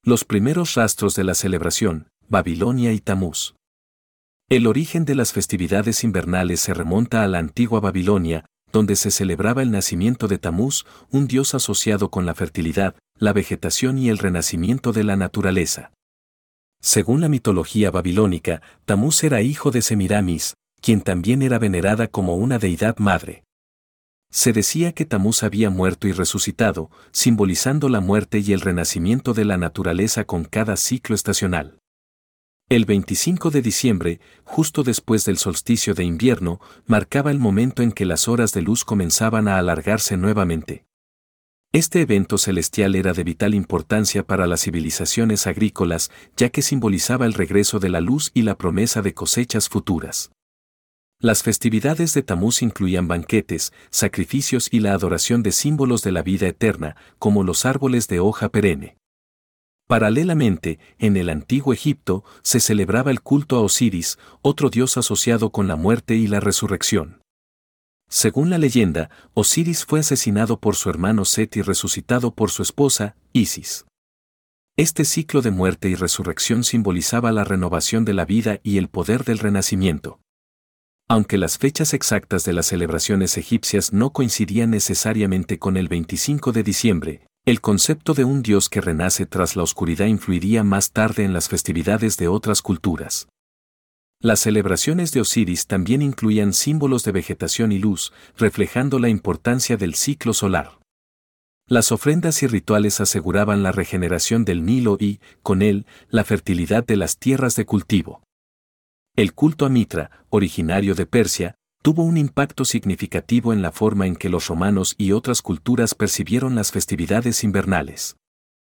Los primeros rastros de la celebración, Babilonia y Tamuz. El origen de las festividades invernales se remonta a la antigua Babilonia, donde se celebraba el nacimiento de Tamuz, un dios asociado con la fertilidad, la vegetación y el renacimiento de la naturaleza. Según la mitología babilónica, Tamuz era hijo de Semiramis, quien también era venerada como una deidad madre. Se decía que Tamuz había muerto y resucitado, simbolizando la muerte y el renacimiento de la naturaleza con cada ciclo estacional. El 25 de diciembre, justo después del solsticio de invierno, marcaba el momento en que las horas de luz comenzaban a alargarse nuevamente. Este evento celestial era de vital importancia para las civilizaciones agrícolas, ya que simbolizaba el regreso de la luz y la promesa de cosechas futuras. Las festividades de Tamuz incluían banquetes, sacrificios y la adoración de símbolos de la vida eterna, como los árboles de hoja perenne. Paralelamente, en el antiguo Egipto, se celebraba el culto a Osiris, otro dios asociado con la muerte y la resurrección. Según la leyenda, Osiris fue asesinado por su hermano Set y resucitado por su esposa, Isis. Este ciclo de muerte y resurrección simbolizaba la renovación de la vida y el poder del renacimiento. Aunque las fechas exactas de las celebraciones egipcias no coincidían necesariamente con el 25 de diciembre, el concepto de un dios que renace tras la oscuridad influiría más tarde en las festividades de otras culturas. Las celebraciones de Osiris también incluían símbolos de vegetación y luz, reflejando la importancia del ciclo solar. Las ofrendas y rituales aseguraban la regeneración del Nilo y, con él, la fertilidad de las tierras de cultivo. El culto a Mitra, originario de Persia, tuvo un impacto significativo en la forma en que los romanos y otras culturas percibieron las festividades invernales.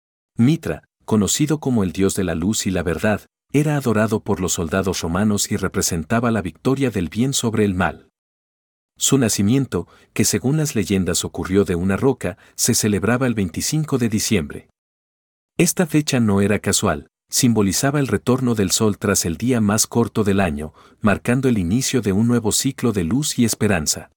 Mitra, conocido como el dios de la luz y la verdad, era adorado por los soldados romanos y representaba la victoria del bien sobre el mal. Su nacimiento, que según las leyendas ocurrió de una roca, se celebraba el 25 de diciembre. Esta fecha no era casual, simbolizaba el retorno del sol tras el día más corto del año, marcando el inicio de un nuevo ciclo de luz y esperanza.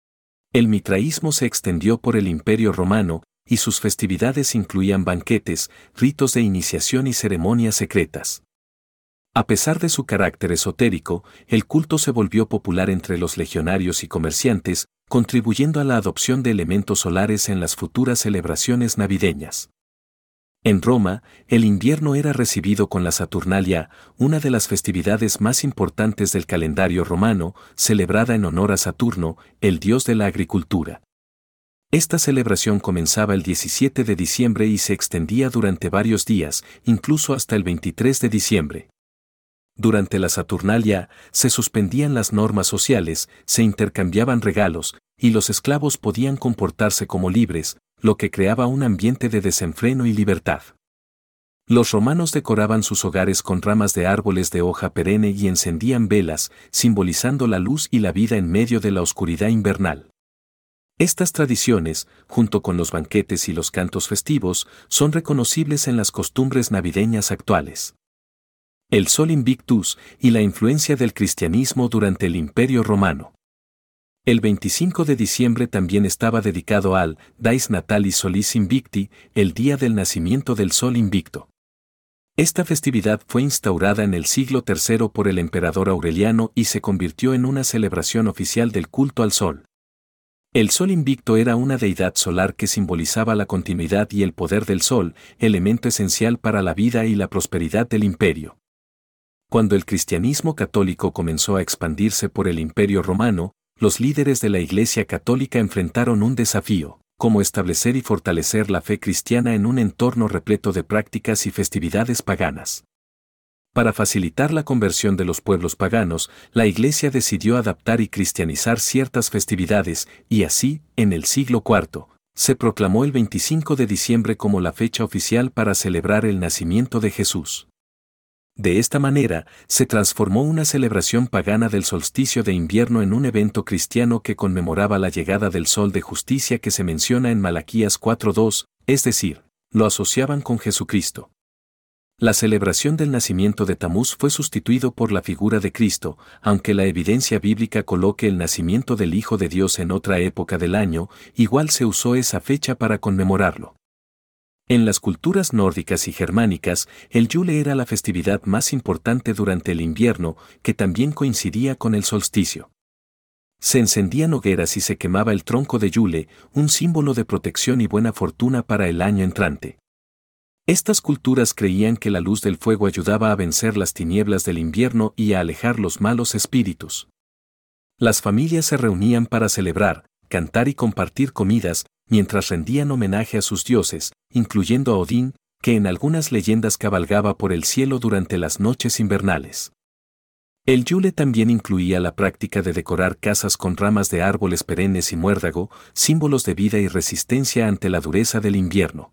El mitraísmo se extendió por el Imperio Romano, y sus festividades incluían banquetes, ritos de iniciación y ceremonias secretas. A pesar de su carácter esotérico, el culto se volvió popular entre los legionarios y comerciantes, contribuyendo a la adopción de elementos solares en las futuras celebraciones navideñas. En Roma, el invierno era recibido con la Saturnalia, una de las festividades más importantes del calendario romano, celebrada en honor a Saturno, el dios de la agricultura. Esta celebración comenzaba el 17 de diciembre y se extendía durante varios días, incluso hasta el 23 de diciembre. Durante la Saturnalia, se suspendían las normas sociales, se intercambiaban regalos, y los esclavos podían comportarse como libres, lo que creaba un ambiente de desenfreno y libertad. Los romanos decoraban sus hogares con ramas de árboles de hoja perenne y encendían velas, simbolizando la luz y la vida en medio de la oscuridad invernal. Estas tradiciones, junto con los banquetes y los cantos festivos, son reconocibles en las costumbres navideñas actuales. El Sol Invictus y la influencia del cristianismo durante el Imperio Romano. El 25 de diciembre también estaba dedicado al Dies Natalis Solis Invicti, el día del nacimiento del Sol Invicto. Esta festividad fue instaurada en el siglo III por el emperador Aureliano y se convirtió en una celebración oficial del culto al Sol. El Sol Invicto era una deidad solar que simbolizaba la continuidad y el poder del Sol, elemento esencial para la vida y la prosperidad del imperio. Cuando el cristianismo católico comenzó a expandirse por el Imperio Romano, los líderes de la Iglesia Católica enfrentaron un desafío: cómo establecer y fortalecer la fe cristiana en un entorno repleto de prácticas y festividades paganas. Para facilitar la conversión de los pueblos paganos, la Iglesia decidió adaptar y cristianizar ciertas festividades, y así, en el siglo IV, se proclamó el 25 de diciembre como la fecha oficial para celebrar el nacimiento de Jesús. De esta manera, se transformó una celebración pagana del solsticio de invierno en un evento cristiano que conmemoraba la llegada del sol de justicia que se menciona en Malaquías 4:2, es decir, lo asociaban con Jesucristo. La celebración del nacimiento de Tamuz fue sustituido por la figura de Cristo, aunque la evidencia bíblica coloque el nacimiento del Hijo de Dios en otra época del año, igual se usó esa fecha para conmemorarlo. En las culturas nórdicas y germánicas, el Yule era la festividad más importante durante el invierno, que también coincidía con el solsticio. Se encendían hogueras y se quemaba el tronco de Yule, un símbolo de protección y buena fortuna para el año entrante. Estas culturas creían que la luz del fuego ayudaba a vencer las tinieblas del invierno y a alejar los malos espíritus. Las familias se reunían para celebrar, cantar y compartir comidas, mientras rendían homenaje a sus dioses, incluyendo a Odín, que en algunas leyendas cabalgaba por el cielo durante las noches invernales. El Yule también incluía la práctica de decorar casas con ramas de árboles perennes y muérdago, símbolos de vida y resistencia ante la dureza del invierno.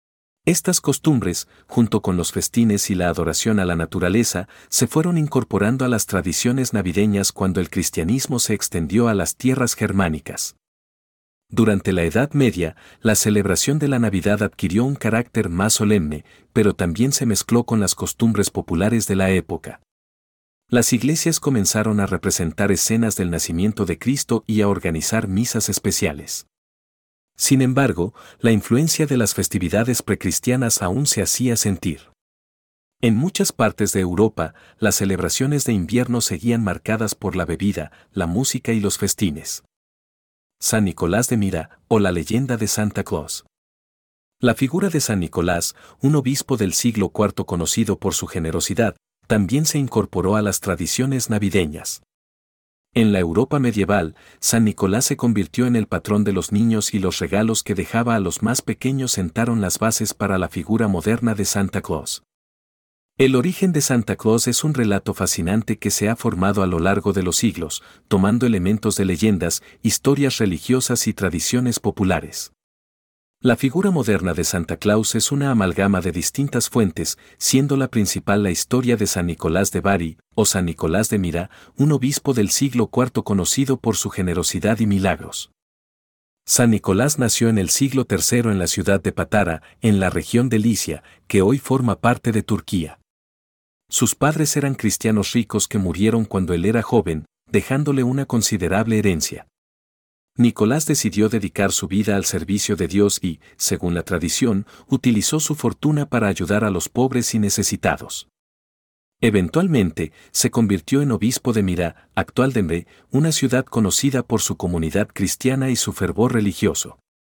Estas costumbres, junto con los festines y la adoración a la naturaleza, se fueron incorporando a las tradiciones navideñas cuando el cristianismo se extendió a las tierras germánicas. Durante la Edad Media, la celebración de la Navidad adquirió un carácter más solemne, pero también se mezcló con las costumbres populares de la época. Las iglesias comenzaron a representar escenas del nacimiento de Cristo y a organizar misas especiales. Sin embargo, la influencia de las festividades precristianas aún se hacía sentir. En muchas partes de Europa, las celebraciones de invierno seguían marcadas por la bebida, la música y los festines. San Nicolás de Myra, o la leyenda de Santa Claus. La figura de San Nicolás, un obispo del siglo IV conocido por su generosidad, también se incorporó a las tradiciones navideñas. En la Europa medieval, San Nicolás se convirtió en el patrón de los niños y los regalos que dejaba a los más pequeños sentaron las bases para la figura moderna de Santa Claus. El origen de Santa Claus es un relato fascinante que se ha formado a lo largo de los siglos, tomando elementos de leyendas, historias religiosas y tradiciones populares. La figura moderna de Santa Claus es una amalgama de distintas fuentes, siendo la principal la historia de San Nicolás de Bari, o San Nicolás de Myra, un obispo del siglo IV conocido por su generosidad y milagros. San Nicolás nació en el siglo III en la ciudad de Patara, en la región de Licia, que hoy forma parte de Turquía. Sus padres eran cristianos ricos que murieron cuando él era joven, dejándole una considerable herencia. Nicolás decidió dedicar su vida al servicio de Dios y, según la tradición, utilizó su fortuna para ayudar a los pobres y necesitados. Eventualmente, se convirtió en obispo de Myra, actual Demre, una ciudad conocida por su comunidad cristiana y su fervor religioso.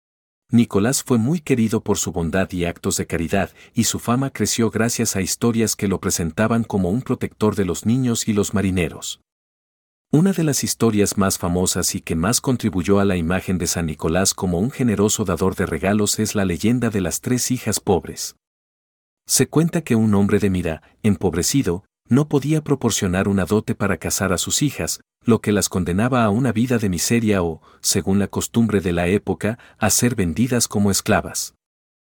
Nicolás fue muy querido por su bondad y actos de caridad, y su fama creció gracias a historias que lo presentaban como un protector de los niños y los marineros. Una de las historias más famosas y que más contribuyó a la imagen de San Nicolás como un generoso dador de regalos es la leyenda de las 3 hijas pobres. Se cuenta que un hombre de Myra, empobrecido, no podía proporcionar una dote para casar a sus hijas, lo que las condenaba a una vida de miseria o, según la costumbre de la época, a ser vendidas como esclavas.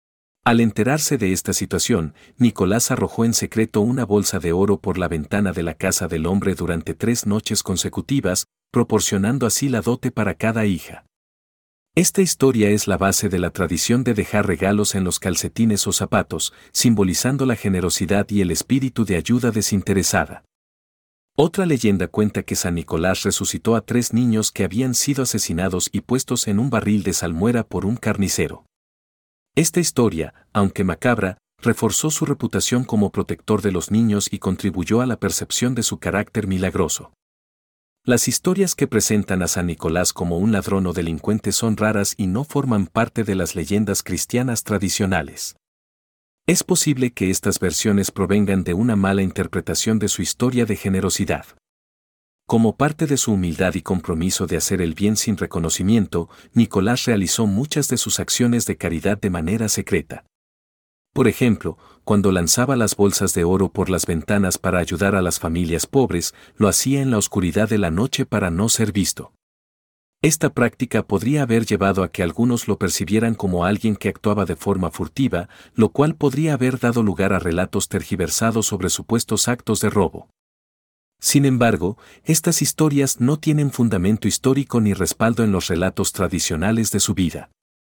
Al enterarse de esta situación, Nicolás arrojó en secreto una bolsa de oro por la ventana de la casa del hombre durante 3 noches consecutivas, proporcionando así la dote para cada hija. Esta historia es la base de la tradición de dejar regalos en los calcetines o zapatos, simbolizando la generosidad y el espíritu de ayuda desinteresada. Otra leyenda cuenta que San Nicolás resucitó a 3 niños que habían sido asesinados y puestos en un barril de salmuera por un carnicero. Esta historia, aunque macabra, reforzó su reputación como protector de los niños y contribuyó a la percepción de su carácter milagroso. Las historias que presentan a San Nicolás como un ladrón o delincuente son raras y no forman parte de las leyendas cristianas tradicionales. Es posible que estas versiones provengan de una mala interpretación de su historia de generosidad. Como parte de su humildad y compromiso de hacer el bien sin reconocimiento, Nicolás realizó muchas de sus acciones de caridad de manera secreta. Por ejemplo, cuando lanzaba las bolsas de oro por las ventanas para ayudar a las familias pobres, lo hacía en la oscuridad de la noche para no ser visto. Esta práctica podría haber llevado a que algunos lo percibieran como alguien que actuaba de forma furtiva, lo cual podría haber dado lugar a relatos tergiversados sobre supuestos actos de robo. Sin embargo, estas historias no tienen fundamento histórico ni respaldo en los relatos tradicionales de su vida.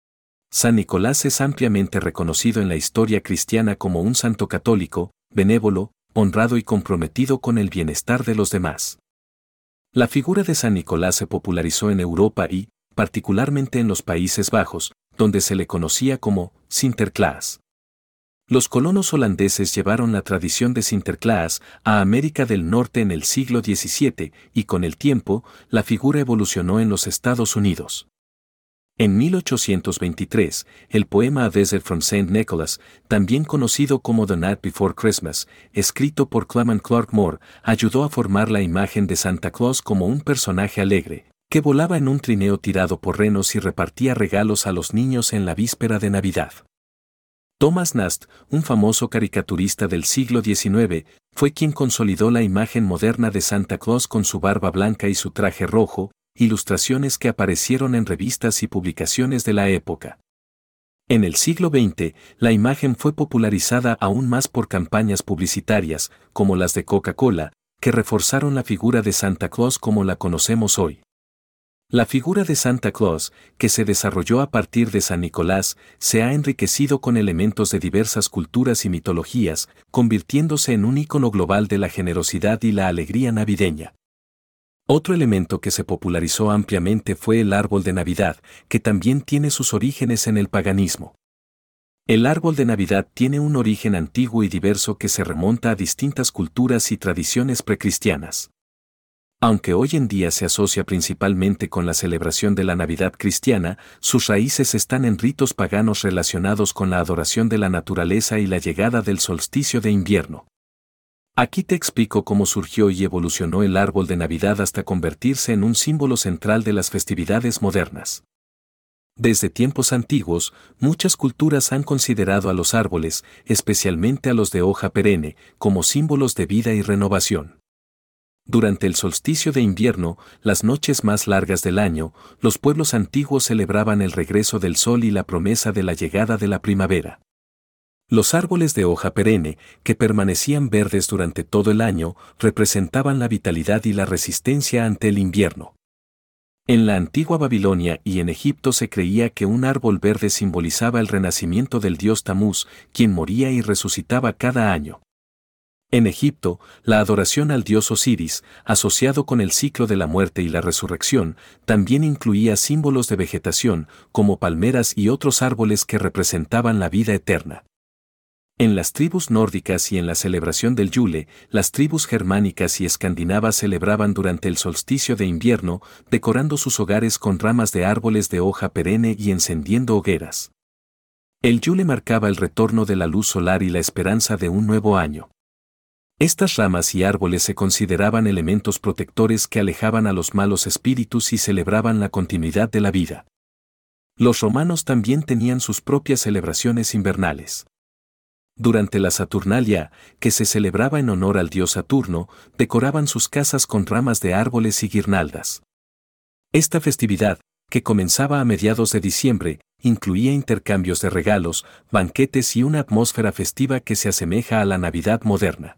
San Nicolás es ampliamente reconocido en la historia cristiana como un santo católico, benévolo, honrado y comprometido con el bienestar de los demás. La figura de San Nicolás se popularizó en Europa y, particularmente en los Países Bajos, donde se le conocía como Sinterklaas. Los colonos holandeses llevaron la tradición de Sinterklaas a América del Norte en el siglo XVII y con el tiempo, la figura evolucionó en los Estados Unidos. En 1823, el poema A Visit from St. Nicholas, también conocido como The Night Before Christmas, escrito por Clement Clarke Moore, ayudó a formar la imagen de Santa Claus como un personaje alegre, que volaba en un trineo tirado por renos y repartía regalos a los niños en la víspera de Navidad. Thomas Nast, un famoso caricaturista del siglo XIX, fue quien consolidó la imagen moderna de Santa Claus con su barba blanca y su traje rojo, ilustraciones que aparecieron en revistas y publicaciones de la época. En el siglo XX, la imagen fue popularizada aún más por campañas publicitarias, como las de Coca-Cola, que reforzaron la figura de Santa Claus como la conocemos hoy. La figura de Santa Claus, que se desarrolló a partir de San Nicolás, se ha enriquecido con elementos de diversas culturas y mitologías, convirtiéndose en un ícono global de la generosidad y la alegría navideña. Otro elemento que se popularizó ampliamente fue el árbol de Navidad, que también tiene sus orígenes en el paganismo. El árbol de Navidad tiene un origen antiguo y diverso que se remonta a distintas culturas y tradiciones precristianas. Aunque hoy en día se asocia principalmente con la celebración de la Navidad cristiana, sus raíces están en ritos paganos relacionados con la adoración de la naturaleza y la llegada del solsticio de invierno. Aquí te explico cómo surgió y evolucionó el árbol de Navidad hasta convertirse en un símbolo central de las festividades modernas. Desde tiempos antiguos, muchas culturas han considerado a los árboles, especialmente a los de hoja perenne, como símbolos de vida y renovación. Durante el solsticio de invierno, las noches más largas del año, los pueblos antiguos celebraban el regreso del sol y la promesa de la llegada de la primavera. Los árboles de hoja perenne, que permanecían verdes durante todo el año, representaban la vitalidad y la resistencia ante el invierno. En la antigua Babilonia y en Egipto se creía que un árbol verde simbolizaba el renacimiento del dios Tamuz, quien moría y resucitaba cada año. En Egipto, la adoración al dios Osiris, asociado con el ciclo de la muerte y la resurrección, también incluía símbolos de vegetación, como palmeras y otros árboles que representaban la vida eterna. En las tribus nórdicas y en la celebración del Yule, las tribus germánicas y escandinavas celebraban durante el solsticio de invierno, decorando sus hogares con ramas de árboles de hoja perenne y encendiendo hogueras. El Yule marcaba el retorno de la luz solar y la esperanza de un nuevo año. Estas ramas y árboles se consideraban elementos protectores que alejaban a los malos espíritus y celebraban la continuidad de la vida. Los romanos también tenían sus propias celebraciones invernales. Durante la Saturnalia, que se celebraba en honor al dios Saturno, decoraban sus casas con ramas de árboles y guirnaldas. Esta festividad, que comenzaba a mediados de diciembre, incluía intercambios de regalos, banquetes y una atmósfera festiva que se asemeja a la Navidad moderna.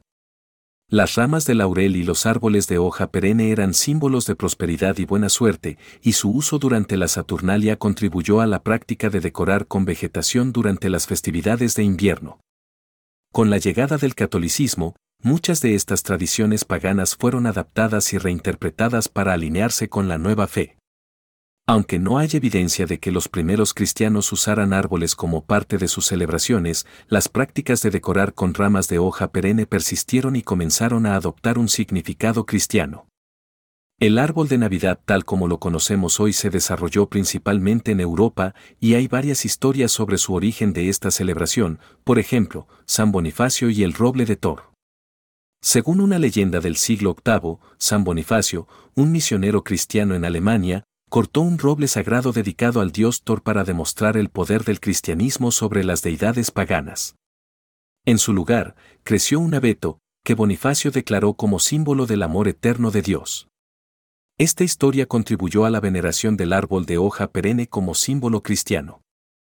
Las ramas de laurel y los árboles de hoja perenne eran símbolos de prosperidad y buena suerte, y su uso durante la Saturnalia contribuyó a la práctica de decorar con vegetación durante las festividades de invierno. Con la llegada del catolicismo, muchas de estas tradiciones paganas fueron adaptadas y reinterpretadas para alinearse con la nueva fe. Aunque no hay evidencia de que los primeros cristianos usaran árboles como parte de sus celebraciones, las prácticas de decorar con ramas de hoja perenne persistieron y comenzaron a adoptar un significado cristiano. El árbol de Navidad tal como lo conocemos hoy se desarrolló principalmente en Europa y hay varias historias sobre su origen de esta celebración, por ejemplo, San Bonifacio y el roble de Thor. Según una leyenda del siglo VIII, San Bonifacio, un misionero cristiano en Alemania, cortó un roble sagrado dedicado al dios Thor para demostrar el poder del cristianismo sobre las deidades paganas. En su lugar, creció un abeto, que Bonifacio declaró como símbolo del amor eterno de Dios. Esta historia contribuyó a la veneración del árbol de hoja perenne como símbolo cristiano.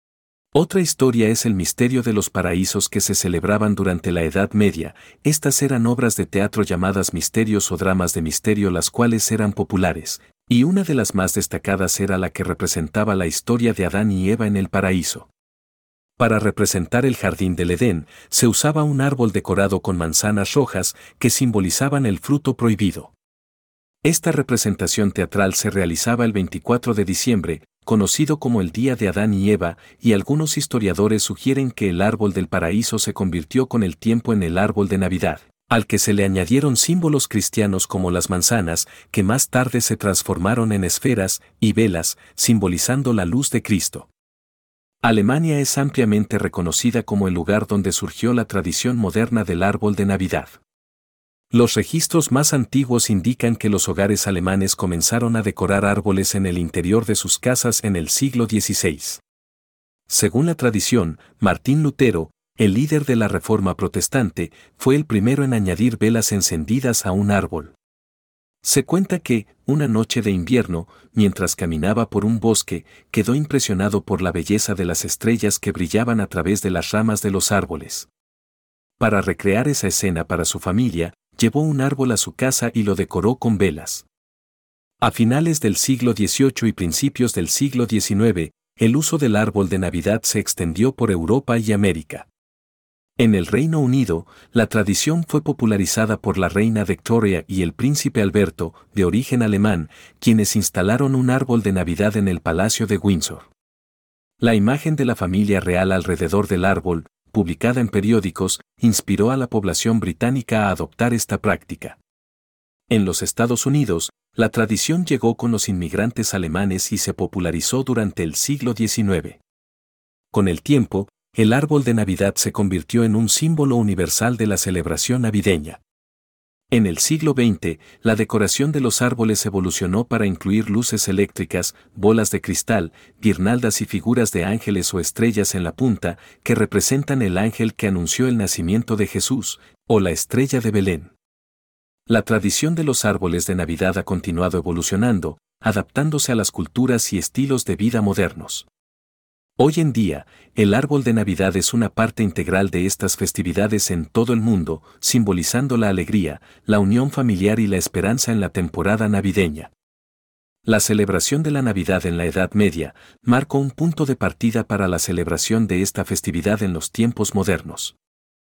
Otra historia es el misterio de los paraísos que se celebraban durante la Edad Media. Estas eran obras de teatro llamadas misterios o dramas de misterio, las cuales eran populares, y una de las más destacadas era la que representaba la historia de Adán y Eva en el paraíso. Para representar el jardín del Edén, se usaba un árbol decorado con manzanas rojas que simbolizaban el fruto prohibido. Esta representación teatral se realizaba el 24 de diciembre, conocido como el Día de Adán y Eva, y algunos historiadores sugieren que el árbol del paraíso se convirtió con el tiempo en el árbol de Navidad, al que se le añadieron símbolos cristianos como las manzanas, que más tarde se transformaron en esferas y velas, simbolizando la luz de Cristo. Alemania es ampliamente reconocida como el lugar donde surgió la tradición moderna del árbol de Navidad. Los registros más antiguos indican que los hogares alemanes comenzaron a decorar árboles en el interior de sus casas en el siglo XVI. Según la tradición, Martín Lutero, el líder de la Reforma protestante, fue el primero en añadir velas encendidas a un árbol. Se cuenta que, una noche de invierno, mientras caminaba por un bosque, quedó impresionado por la belleza de las estrellas que brillaban a través de las ramas de los árboles. Para recrear esa escena para su familia, llevó un árbol a su casa y lo decoró con velas. A finales del siglo XVIII y principios del siglo XIX, el uso del árbol de Navidad se extendió por Europa y América. En el Reino Unido, la tradición fue popularizada por la reina Victoria y el príncipe Alberto, de origen alemán, quienes instalaron un árbol de Navidad en el Palacio de Windsor. La imagen de la familia real alrededor del árbol, publicada en periódicos, inspiró a la población británica a adoptar esta práctica. En los Estados Unidos, la tradición llegó con los inmigrantes alemanes y se popularizó durante el siglo XIX. Con el tiempo, el árbol de Navidad se convirtió en un símbolo universal de la celebración navideña. En el siglo XX, la decoración de los árboles evolucionó para incluir luces eléctricas, bolas de cristal, guirnaldas y figuras de ángeles o estrellas en la punta, que representan el ángel que anunció el nacimiento de Jesús, o la estrella de Belén. La tradición de los árboles de Navidad ha continuado evolucionando, adaptándose a las culturas y estilos de vida modernos. Hoy en día, el árbol de Navidad es una parte integral de estas festividades en todo el mundo, simbolizando la alegría, la unión familiar y la esperanza en la temporada navideña. La celebración de la Navidad en la Edad Media marcó un punto de partida para la celebración de esta festividad en los tiempos modernos.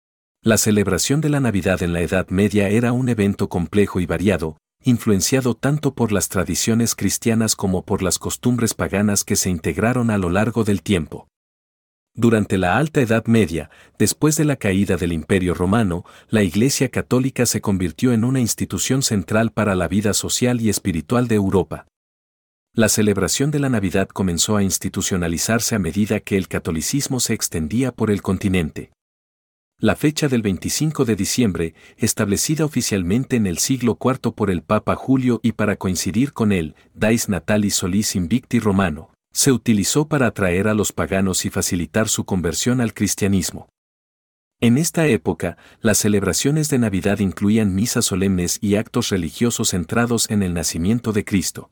La celebración de la Navidad en la Edad Media era un evento complejo y variado, influenciado tanto por las tradiciones cristianas como por las costumbres paganas que se integraron a lo largo del tiempo. Durante la Alta Edad Media, después de la caída del Imperio Romano, la Iglesia Católica se convirtió en una institución central para la vida social y espiritual de Europa. La celebración de la Navidad comenzó a institucionalizarse a medida que el catolicismo se extendía por el continente. La fecha del 25 de diciembre, establecida oficialmente en el siglo IV por el Papa Julio y para coincidir con el Dies Natalis Solis Invicti romano, se utilizó para atraer a los paganos y facilitar su conversión al cristianismo. En esta época, las celebraciones de Navidad incluían misas solemnes y actos religiosos centrados en el nacimiento de Cristo.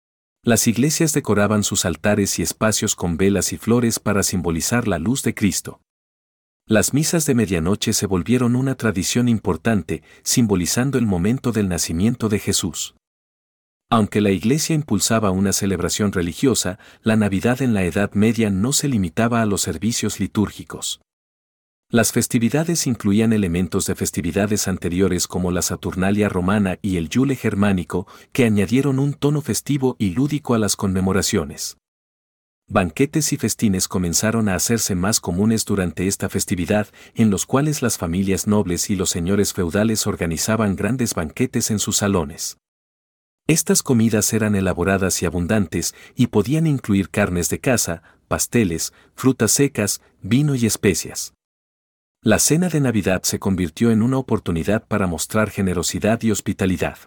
Las iglesias decoraban sus altares y espacios con velas y flores para simbolizar la luz de Cristo. Las misas de medianoche se volvieron una tradición importante, simbolizando el momento del nacimiento de Jesús. Aunque la Iglesia impulsaba una celebración religiosa, la Navidad en la Edad Media no se limitaba a los servicios litúrgicos. Las festividades incluían elementos de festividades anteriores como la Saturnalia romana y el Yule germánico, que añadieron un tono festivo y lúdico a las conmemoraciones. Banquetes y festines comenzaron a hacerse más comunes durante esta festividad, en los cuales las familias nobles y los señores feudales organizaban grandes banquetes en sus salones. Estas comidas eran elaboradas y abundantes y podían incluir carnes de caza, pasteles, frutas secas, vino y especias. La cena de Navidad se convirtió en una oportunidad para mostrar generosidad y hospitalidad.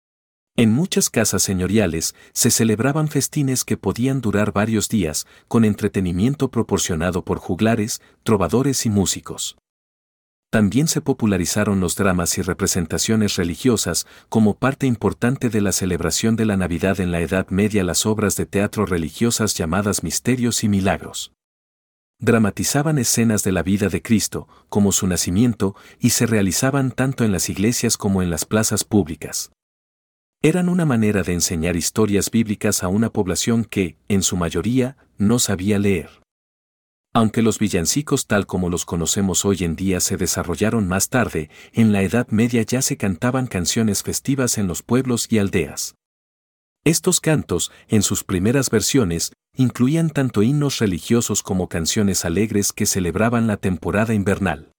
En muchas casas señoriales se celebraban festines que podían durar varios días, con entretenimiento proporcionado por juglares, trovadores y músicos. También se popularizaron los dramas y representaciones religiosas como parte importante de la celebración de la Navidad en la Edad Media. Las obras de teatro religiosas llamadas misterios y milagros dramatizaban escenas de la vida de Cristo, como su nacimiento, y se realizaban tanto en las iglesias como en las plazas públicas. Eran una manera de enseñar historias bíblicas a una población que, en su mayoría, no sabía leer. Aunque los villancicos tal como los conocemos hoy en día se desarrollaron más tarde, en la Edad Media ya se cantaban canciones festivas en los pueblos y aldeas. Estos cantos, en sus primeras versiones, incluían tanto himnos religiosos como canciones alegres que celebraban la temporada invernal.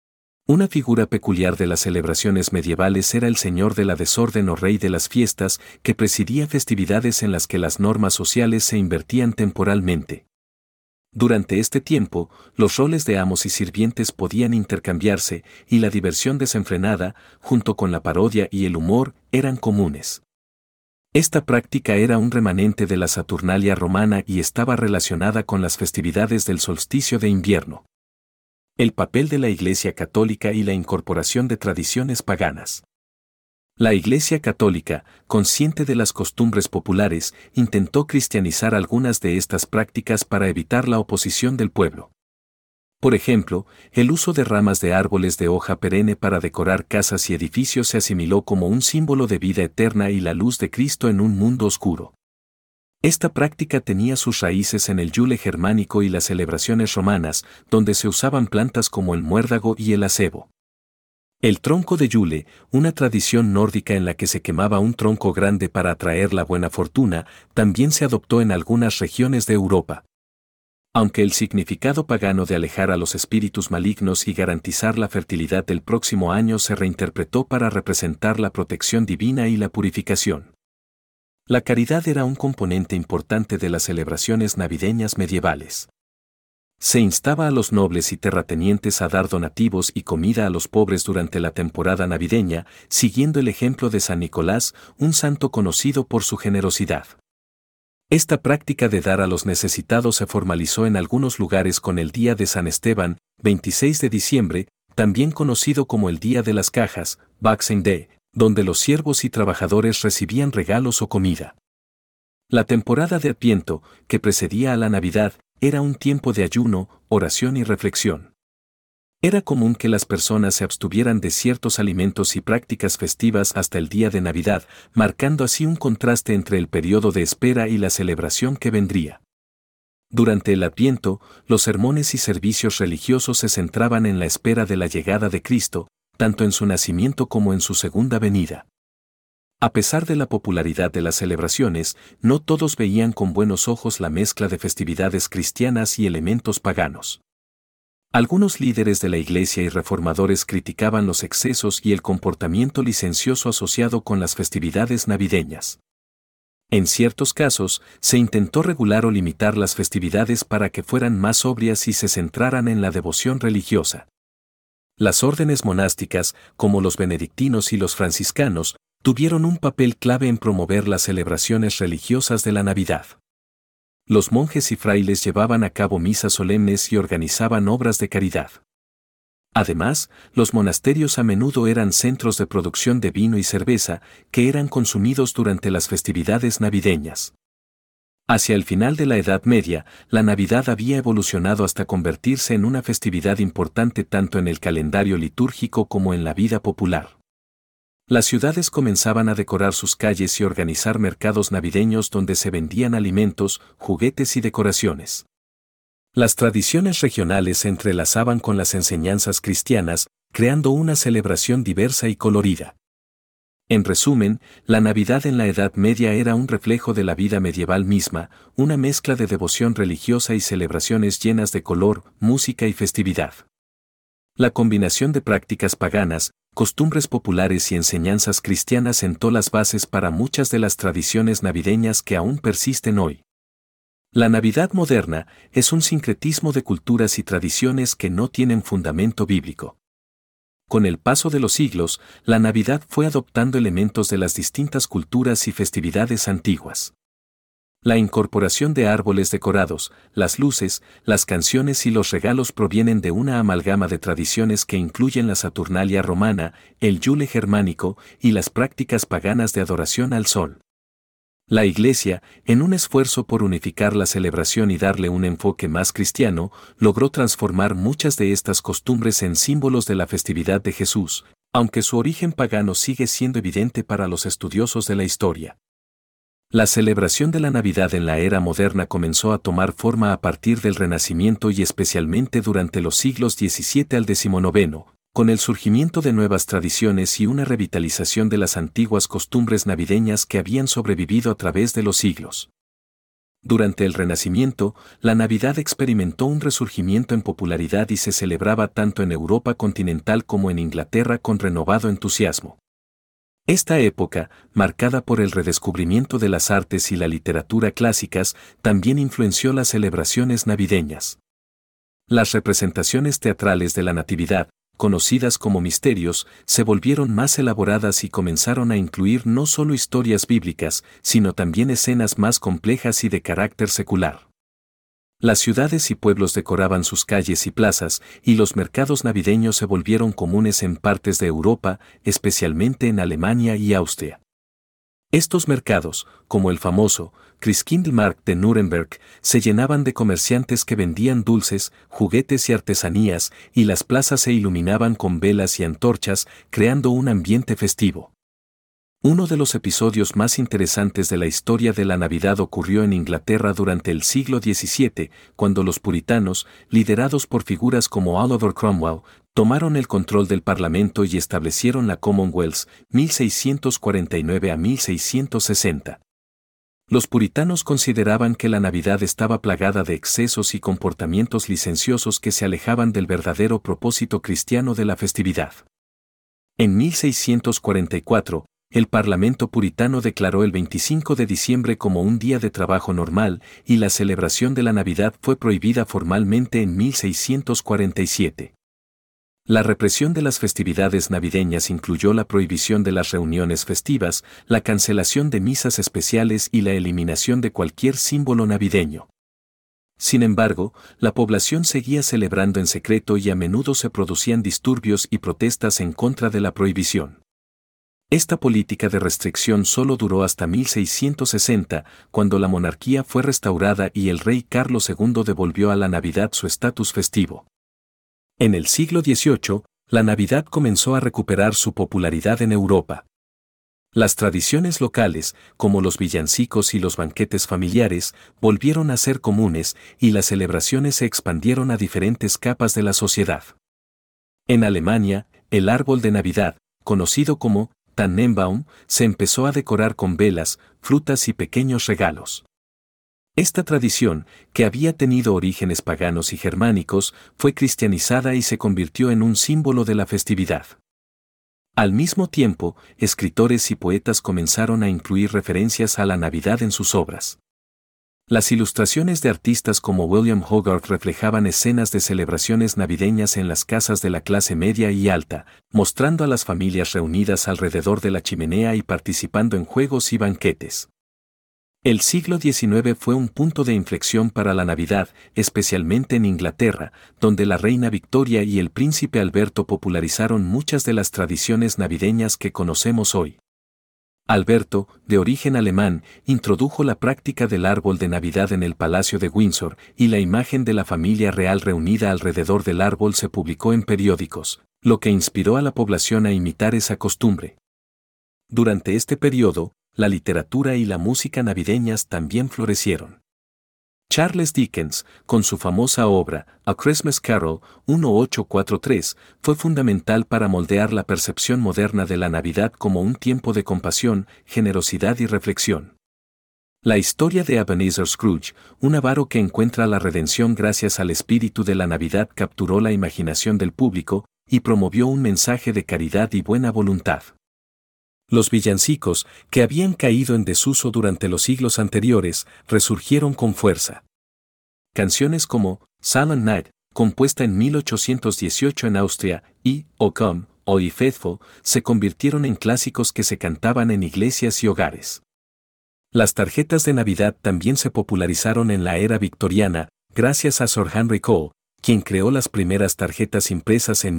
Una figura peculiar de las celebraciones medievales era el señor de la desorden o rey de las fiestas, que presidía festividades en las que las normas sociales se invertían temporalmente. Durante este tiempo, los roles de amos y sirvientes podían intercambiarse, y la diversión desenfrenada, junto con la parodia y el humor, eran comunes. Esta práctica era un remanente de la Saturnalia romana y estaba relacionada con las festividades del solsticio de invierno. El papel de la Iglesia Católica y la incorporación de tradiciones paganas. La Iglesia Católica, consciente de las costumbres populares, intentó cristianizar algunas de estas prácticas para evitar la oposición del pueblo. Por ejemplo, el uso de ramas de árboles de hoja perenne para decorar casas y edificios se asimiló como un símbolo de vida eterna y la luz de Cristo en un mundo oscuro. Esta práctica tenía sus raíces en el Yule germánico y las celebraciones romanas, donde se usaban plantas como el muérdago y el acebo. El tronco de Yule, una tradición nórdica en la que se quemaba un tronco grande para atraer la buena fortuna, también se adoptó en algunas regiones de Europa. Aunque el significado pagano de alejar a los espíritus malignos y garantizar la fertilidad del próximo año se reinterpretó para representar la protección divina y la purificación. La caridad era un componente importante de las celebraciones navideñas medievales. Se instaba a los nobles y terratenientes a dar donativos y comida a los pobres durante la temporada navideña, siguiendo el ejemplo de San Nicolás, un santo conocido por su generosidad. Esta práctica de dar a los necesitados se formalizó en algunos lugares con el Día de San Esteban, 26 de diciembre, también conocido como el Día de las Cajas, Boxing Day, donde los siervos y trabajadores recibían regalos o comida. La temporada de Adviento, que precedía a la Navidad, era un tiempo de ayuno, oración y reflexión. Era común que las personas se abstuvieran de ciertos alimentos y prácticas festivas hasta el día de Navidad, marcando así un contraste entre el periodo de espera y la celebración que vendría. Durante el Adviento, los sermones y servicios religiosos se centraban en la espera de la llegada de Cristo, tanto en su nacimiento como en su segunda venida. A pesar de la popularidad de las celebraciones, no todos veían con buenos ojos la mezcla de festividades cristianas y elementos paganos. Algunos líderes de la Iglesia y reformadores criticaban los excesos y el comportamiento licencioso asociado con las festividades navideñas. En ciertos casos, se intentó regular o limitar las festividades para que fueran más sobrias y se centraran en la devoción religiosa. Las órdenes monásticas, como los benedictinos y los franciscanos, tuvieron un papel clave en promover las celebraciones religiosas de la Navidad. Los monjes y frailes llevaban a cabo misas solemnes y organizaban obras de caridad. Además, los monasterios a menudo eran centros de producción de vino y cerveza, que eran consumidos durante las festividades navideñas. Hacia el final de la Edad Media, la Navidad había evolucionado hasta convertirse en una festividad importante tanto en el calendario litúrgico como en la vida popular. Las ciudades comenzaban a decorar sus calles y organizar mercados navideños donde se vendían alimentos, juguetes y decoraciones. Las tradiciones regionales se entrelazaban con las enseñanzas cristianas, creando una celebración diversa y colorida. En resumen, la Navidad en la Edad Media era un reflejo de la vida medieval misma, una mezcla de devoción religiosa y celebraciones llenas de color, música y festividad. La combinación de prácticas paganas, costumbres populares y enseñanzas cristianas sentó las bases para muchas de las tradiciones navideñas que aún persisten hoy. La Navidad moderna es un sincretismo de culturas y tradiciones que no tienen fundamento bíblico. Con el paso de los siglos, la Navidad fue adoptando elementos de las distintas culturas y festividades antiguas. La incorporación de árboles decorados, las luces, las canciones y los regalos provienen de una amalgama de tradiciones que incluyen la Saturnalia romana, el Yule germánico y las prácticas paganas de adoración al sol. La Iglesia, en un esfuerzo por unificar la celebración y darle un enfoque más cristiano, logró transformar muchas de estas costumbres en símbolos de la festividad de Jesús, aunque su origen pagano sigue siendo evidente para los estudiosos de la historia. La celebración de la Navidad en la era moderna comenzó a tomar forma a partir del Renacimiento y especialmente durante los siglos XVII al XIX, con el surgimiento de nuevas tradiciones y una revitalización de las antiguas costumbres navideñas que habían sobrevivido a través de los siglos. Durante el Renacimiento, la Navidad experimentó un resurgimiento en popularidad y se celebraba tanto en Europa continental como en Inglaterra con renovado entusiasmo. Esta época, marcada por el redescubrimiento de las artes y la literatura clásicas, también influenció las celebraciones navideñas. Las representaciones teatrales de la Natividad, conocidas como misterios, se volvieron más elaboradas y comenzaron a incluir no solo historias bíblicas, sino también escenas más complejas y de carácter secular. Las ciudades y pueblos decoraban sus calles y plazas, y los mercados navideños se volvieron comunes en partes de Europa, especialmente en Alemania y Austria. Estos mercados, como el famoso Christkindlmarkt de Nuremberg, se llenaban de comerciantes que vendían dulces, juguetes y artesanías, y las plazas se iluminaban con velas y antorchas, creando un ambiente festivo. Uno de los episodios más interesantes de la historia de la Navidad ocurrió en Inglaterra durante el siglo XVII, cuando los puritanos, liderados por figuras como Oliver Cromwell, tomaron el control del Parlamento y establecieron la Commonwealth, 1649 a 1660. Los puritanos consideraban que la Navidad estaba plagada de excesos y comportamientos licenciosos que se alejaban del verdadero propósito cristiano de la festividad. En 1644, el Parlamento puritano declaró el 25 de diciembre como un día de trabajo normal y la celebración de la Navidad fue prohibida formalmente en 1647. La represión de las festividades navideñas incluyó la prohibición de las reuniones festivas, la cancelación de misas especiales y la eliminación de cualquier símbolo navideño. Sin embargo, la población seguía celebrando en secreto y a menudo se producían disturbios y protestas en contra de la prohibición. Esta política de restricción solo duró hasta 1660, cuando la monarquía fue restaurada y el rey Carlos II devolvió a la Navidad su estatus festivo. En el siglo XVIII, la Navidad comenzó a recuperar su popularidad en Europa. Las tradiciones locales, como los villancicos y los banquetes familiares, volvieron a ser comunes y las celebraciones se expandieron a diferentes capas de la sociedad. En Alemania, el árbol de Navidad, conocido como Tannenbaum, se empezó a decorar con velas, frutas y pequeños regalos. Esta tradición, que había tenido orígenes paganos y germánicos, fue cristianizada y se convirtió en un símbolo de la festividad. Al mismo tiempo, escritores y poetas comenzaron a incluir referencias a la Navidad en sus obras. Las ilustraciones de artistas como William Hogarth reflejaban escenas de celebraciones navideñas en las casas de la clase media y alta, mostrando a las familias reunidas alrededor de la chimenea y participando en juegos y banquetes. El siglo XIX fue un punto de inflexión para la Navidad, especialmente en Inglaterra, donde la reina Victoria y el príncipe Alberto popularizaron muchas de las tradiciones navideñas que conocemos hoy. Alberto, de origen alemán, introdujo la práctica del árbol de Navidad en el Palacio de Windsor, y la imagen de la familia real reunida alrededor del árbol se publicó en periódicos, lo que inspiró a la población a imitar esa costumbre. Durante este periodo, la literatura y la música navideñas también florecieron. Charles Dickens, con su famosa obra, A Christmas Carol, 1843, fue fundamental para moldear la percepción moderna de la Navidad como un tiempo de compasión, generosidad y reflexión. La historia de Ebenezer Scrooge, un avaro que encuentra la redención gracias al espíritu de la Navidad, capturó la imaginación del público y promovió un mensaje de caridad y buena voluntad. Los villancicos, que habían caído en desuso durante los siglos anteriores, resurgieron con fuerza. Canciones como Silent Night, compuesta en 1818 en Austria, y O Come, O Ye Faithful, se convirtieron en clásicos que se cantaban en iglesias y hogares. Las tarjetas de Navidad también se popularizaron en la era victoriana, gracias a Sir Henry Cole, quien creó las primeras tarjetas impresas en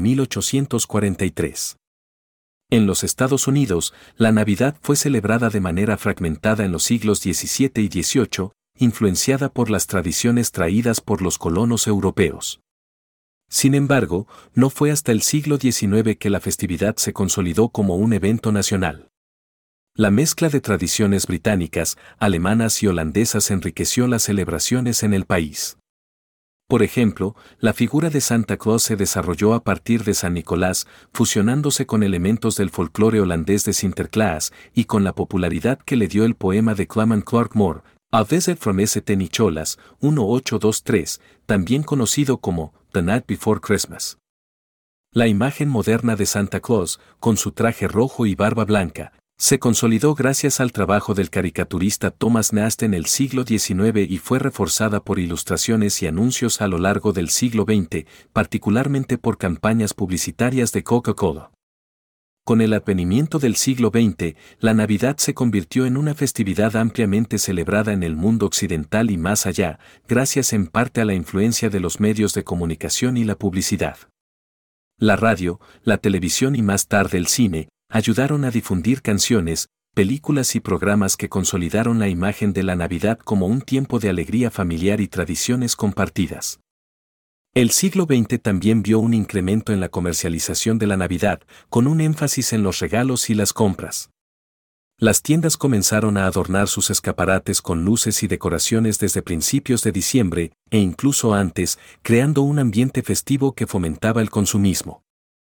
1843. En los Estados Unidos, la Navidad fue celebrada de manera fragmentada en los siglos XVII y XVIII, influenciada por las tradiciones traídas por los colonos europeos. Sin embargo, no fue hasta el siglo XIX que la festividad se consolidó como un evento nacional. La mezcla de tradiciones británicas, alemanas y holandesas enriqueció las celebraciones en el país. Por ejemplo, la figura de Santa Claus se desarrolló a partir de San Nicolás, fusionándose con elementos del folclore holandés de Sinterklaas y con la popularidad que le dio el poema de Clement Clarke Moore, A Visit from St. Nicholas, 1823, también conocido como The Night Before Christmas. La imagen moderna de Santa Claus, con su traje rojo y barba blanca, se consolidó gracias al trabajo del caricaturista Thomas Nast en el siglo XIX y fue reforzada por ilustraciones y anuncios a lo largo del siglo XX, particularmente por campañas publicitarias de Coca-Cola. Con el advenimiento del siglo XX, la Navidad se convirtió en una festividad ampliamente celebrada en el mundo occidental y más allá, gracias en parte a la influencia de los medios de comunicación y la publicidad. La radio, la televisión y más tarde el cine, ayudaron a difundir canciones, películas y programas que consolidaron la imagen de la Navidad como un tiempo de alegría familiar y tradiciones compartidas. El siglo XX también vio un incremento en la comercialización de la Navidad, con un énfasis en los regalos y las compras. Las tiendas comenzaron a adornar sus escaparates con luces y decoraciones desde principios de diciembre, e incluso antes, creando un ambiente festivo que fomentaba el consumismo.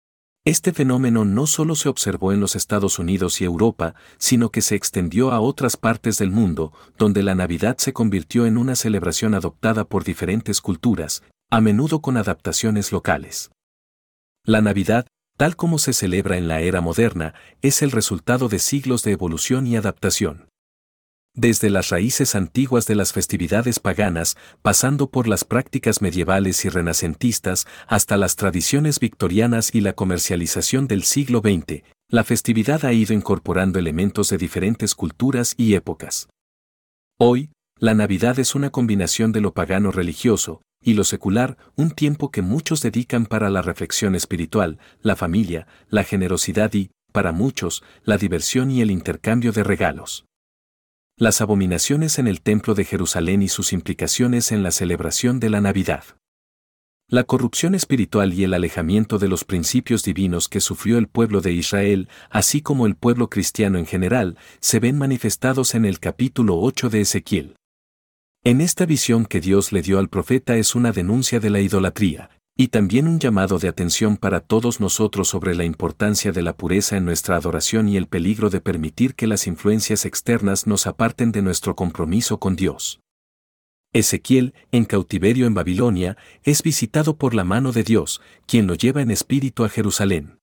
Este fenómeno no solo se observó en los Estados Unidos y Europa, sino que se extendió a otras partes del mundo, donde la Navidad se convirtió en una celebración adoptada por diferentes culturas, a menudo con adaptaciones locales. La Navidad, tal como se celebra en la era moderna, es el resultado de siglos de evolución y adaptación. Desde las raíces antiguas de las festividades paganas, pasando por las prácticas medievales y renacentistas, hasta las tradiciones victorianas y la comercialización del siglo XX, la festividad ha ido incorporando elementos de diferentes culturas y épocas. Hoy, la Navidad es una combinación de lo pagano religioso y lo secular, un tiempo que muchos dedican para la reflexión espiritual, la familia, la generosidad y, para muchos, la diversión y el intercambio de regalos. Las abominaciones en el Templo de Jerusalén y sus implicaciones en la celebración de la Navidad. La corrupción espiritual y el alejamiento de los principios divinos que sufrió el pueblo de Israel, así como el pueblo cristiano en general, se ven manifestados en el capítulo 8 de Ezequiel. En esta visión que Dios le dio al profeta es una denuncia de la idolatría, y también un llamado de atención para todos nosotros sobre la importancia de la pureza en nuestra adoración y el peligro de permitir que las influencias externas nos aparten de nuestro compromiso con Dios. Ezequiel, en cautiverio en Babilonia, es visitado por la mano de Dios, quien lo lleva en espíritu a Jerusalén.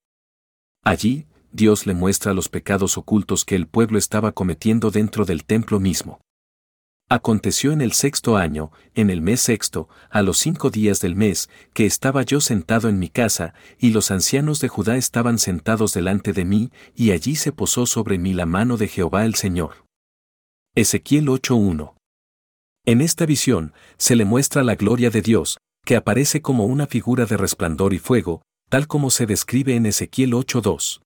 Allí, Dios le muestra los pecados ocultos que el pueblo estaba cometiendo dentro del templo mismo. Aconteció en el 6º año, en el mes 6º, a los 5 días del mes, que estaba yo sentado en mi casa, y los ancianos de Judá estaban sentados delante de mí, y allí se posó sobre mí la mano de Jehová el Señor. Ezequiel 8:1. En esta visión, se le muestra la gloria de Dios, que aparece como una figura de resplandor y fuego, tal como se describe en Ezequiel 8:2.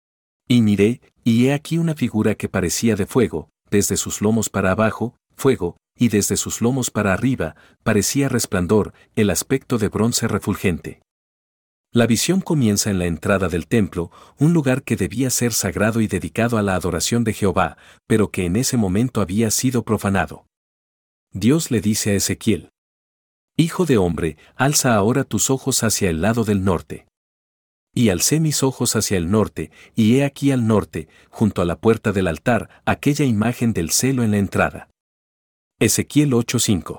Y miré, y he aquí una figura que parecía de fuego, desde sus lomos para abajo, fuego, y desde sus lomos para arriba, parecía resplandor, el aspecto de bronce refulgente. La visión comienza en la entrada del templo, un lugar que debía ser sagrado y dedicado a la adoración de Jehová, pero que en ese momento había sido profanado. Dios le dice a Ezequiel: Hijo de hombre, alza ahora tus ojos hacia el lado del norte. Y alcé mis ojos hacia el norte, y he aquí al norte, junto a la puerta del altar, aquella imagen del celo en la entrada. Ezequiel 8:5.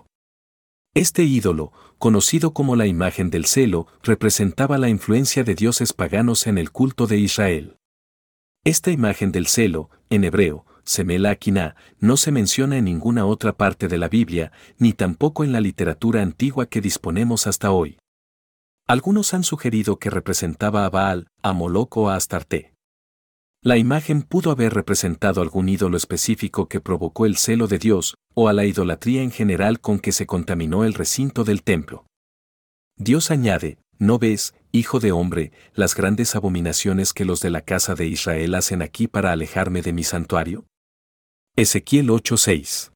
Este ídolo, conocido como la imagen del celo, representaba la influencia de dioses paganos en el culto de Israel. Esta imagen del celo, en hebreo, Semela Akiná, no se menciona en ninguna otra parte de la Biblia, ni tampoco en la literatura antigua que disponemos hasta hoy. Algunos han sugerido que representaba a Baal, a Moloc o a Astarte. La imagen pudo haber representado algún ídolo específico que provocó el celo de Dios, o a la idolatría en general con que se contaminó el recinto del templo. Dios añade: ¿No ves, hijo de hombre, las grandes abominaciones que los de la casa de Israel hacen aquí para alejarme de mi santuario? Ezequiel 8:6.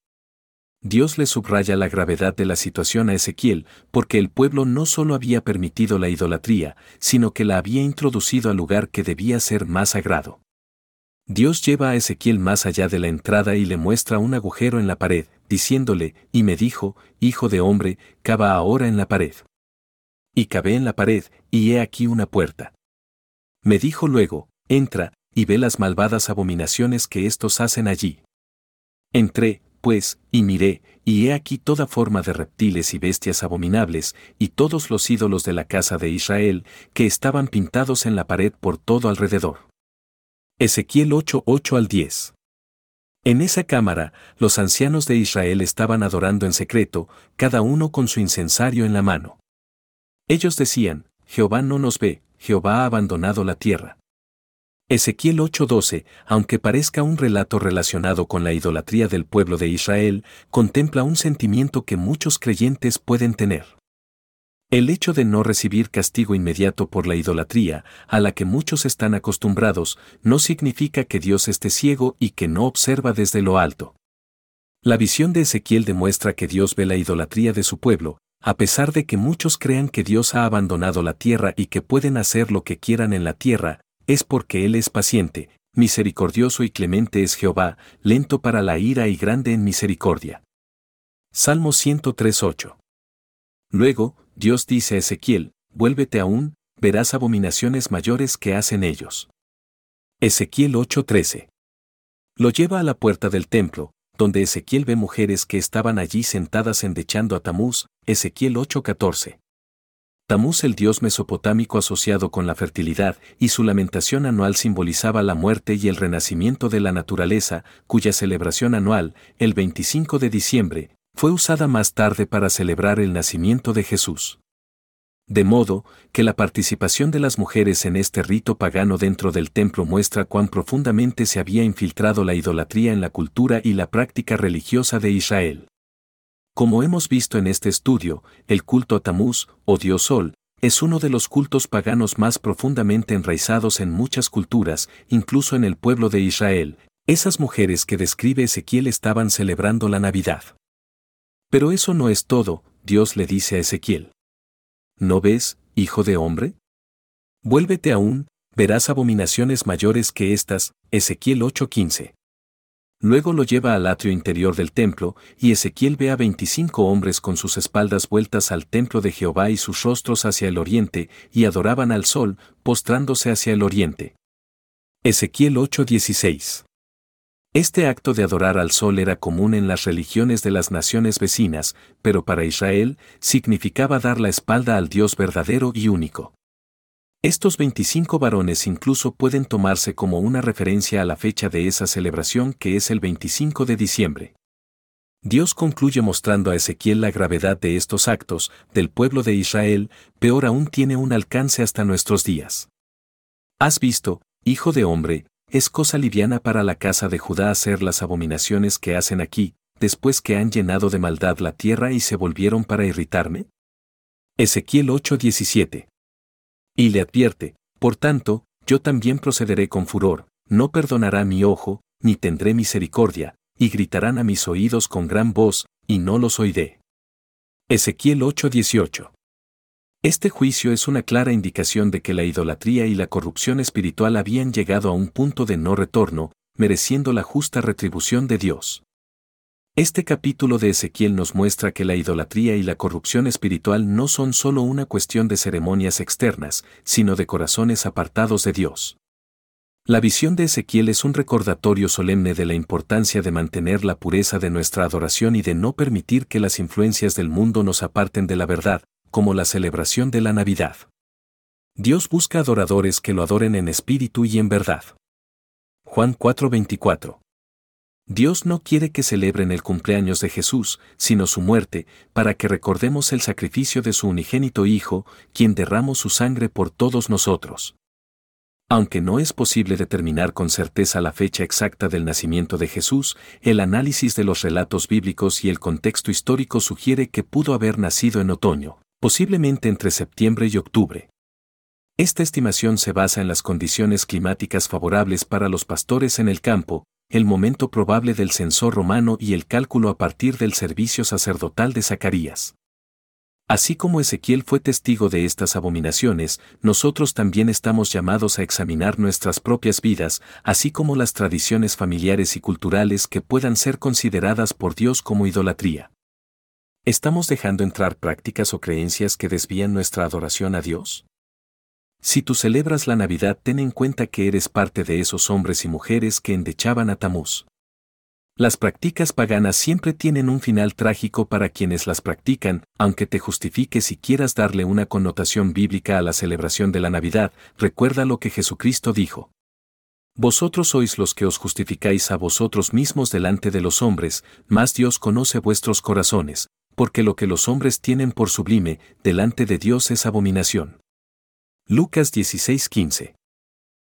Dios le subraya la gravedad de la situación a Ezequiel, porque el pueblo no solo había permitido la idolatría, sino que la había introducido al lugar que debía ser más sagrado. Dios lleva a Ezequiel más allá de la entrada y le muestra un agujero en la pared, diciéndole: Y me dijo: Hijo de hombre, cava ahora en la pared. Y cavé en la pared, y he aquí una puerta. Me dijo luego: Entra, y ve las malvadas abominaciones que éstos hacen allí. Entré, pues, y miré, y he aquí toda forma de reptiles y bestias abominables, y todos los ídolos de la casa de Israel, que estaban pintados en la pared por todo alrededor. Ezequiel 8:8 al 10. En esa cámara, los ancianos de Israel estaban adorando en secreto, cada uno con su incensario en la mano. Ellos decían, Jehová no nos ve, Jehová ha abandonado la tierra. Ezequiel 8:12, aunque parezca un relato relacionado con la idolatría del pueblo de Israel, contempla un sentimiento que muchos creyentes pueden tener. El hecho de no recibir castigo inmediato por la idolatría, a la que muchos están acostumbrados, no significa que Dios esté ciego y que no observa desde lo alto. La visión de Ezequiel demuestra que Dios ve la idolatría de su pueblo, a pesar de que muchos crean que Dios ha abandonado la tierra y que pueden hacer lo que quieran en la tierra, es porque Él es paciente, misericordioso y clemente es Jehová, lento para la ira y grande en misericordia. Salmo 103:8. Luego, Dios dice a Ezequiel, vuélvete aún, verás abominaciones mayores que hacen ellos. Ezequiel 8:13. Lo lleva a la puerta del templo, donde Ezequiel ve mujeres que estaban allí sentadas endechando a Tamuz, Ezequiel 8:14. Tamuz, el dios mesopotámico asociado con la fertilidad, y su lamentación anual simbolizaba la muerte y el renacimiento de la naturaleza, cuya celebración anual, el 25 de diciembre, fue usada más tarde para celebrar el nacimiento de Jesús. De modo que la participación de las mujeres en este rito pagano dentro del templo muestra cuán profundamente se había infiltrado la idolatría en la cultura y la práctica religiosa de Israel. Como hemos visto en este estudio, el culto a Tamuz, o Dios Sol, es uno de los cultos paganos más profundamente enraizados en muchas culturas, incluso en el pueblo de Israel. Esas mujeres que describe Ezequiel estaban celebrando la Navidad. Pero eso no es todo, Dios le dice a Ezequiel. ¿No ves, hijo de hombre? Vuélvete aún, verás abominaciones mayores que estas, Ezequiel 8:15. Luego lo lleva al atrio interior del templo, y Ezequiel ve a 25 hombres con sus espaldas vueltas al templo de Jehová y sus rostros hacia el oriente, y adoraban al sol, postrándose hacia el oriente. Ezequiel 8:16. Este acto de adorar al sol era común en las religiones de las naciones vecinas, pero para Israel significaba dar la espalda al Dios verdadero y único. Estos 25 varones incluso pueden tomarse como una referencia a la fecha de esa celebración que es el 25 de diciembre. Dios concluye mostrando a Ezequiel la gravedad de estos actos del pueblo de Israel, peor aún tiene un alcance hasta nuestros días. ¿Has visto, hijo de hombre? Es cosa liviana para la casa de Judá hacer las abominaciones que hacen aquí, después que han llenado de maldad la tierra y se volvieron para irritarme. Ezequiel 8:17. Y le advierte, por tanto, yo también procederé con furor, no perdonará mi ojo, ni tendré misericordia, y gritarán a mis oídos con gran voz, y no los oiré. Ezequiel 8:18. Este juicio es una clara indicación de que la idolatría y la corrupción espiritual habían llegado a un punto de no retorno, mereciendo la justa retribución de Dios. Este capítulo de Ezequiel nos muestra que la idolatría y la corrupción espiritual no son solo una cuestión de ceremonias externas, sino de corazones apartados de Dios. La visión de Ezequiel es un recordatorio solemne de la importancia de mantener la pureza de nuestra adoración y de no permitir que las influencias del mundo nos aparten de la verdad, como la celebración de la Navidad. Dios busca adoradores que lo adoren en espíritu y en verdad. Juan 4:24. Dios no quiere que celebren el cumpleaños de Jesús, sino su muerte, para que recordemos el sacrificio de su unigénito Hijo, quien derramó su sangre por todos nosotros. Aunque no es posible determinar con certeza la fecha exacta del nacimiento de Jesús, el análisis de los relatos bíblicos y el contexto histórico sugiere que pudo haber nacido en otoño, posiblemente entre septiembre y octubre. Esta estimación se basa en las condiciones climáticas favorables para los pastores en el campo, el momento probable del censor romano y el cálculo a partir del servicio sacerdotal de Zacarías. Así como Ezequiel fue testigo de estas abominaciones, nosotros también estamos llamados a examinar nuestras propias vidas, así como las tradiciones familiares y culturales que puedan ser consideradas por Dios como idolatría. ¿Estamos dejando entrar prácticas o creencias que desvían nuestra adoración a Dios? Si tú celebras la Navidad, ten en cuenta que eres parte de esos hombres y mujeres que endechaban a Tamuz. Las prácticas paganas siempre tienen un final trágico para quienes las practican, aunque te justifiques y quieras darle una connotación bíblica a la celebración de la Navidad, recuerda lo que Jesucristo dijo. Vosotros sois los que os justificáis a vosotros mismos delante de los hombres, mas Dios conoce vuestros corazones, porque lo que los hombres tienen por sublime, delante de Dios es abominación. Lucas 16:15.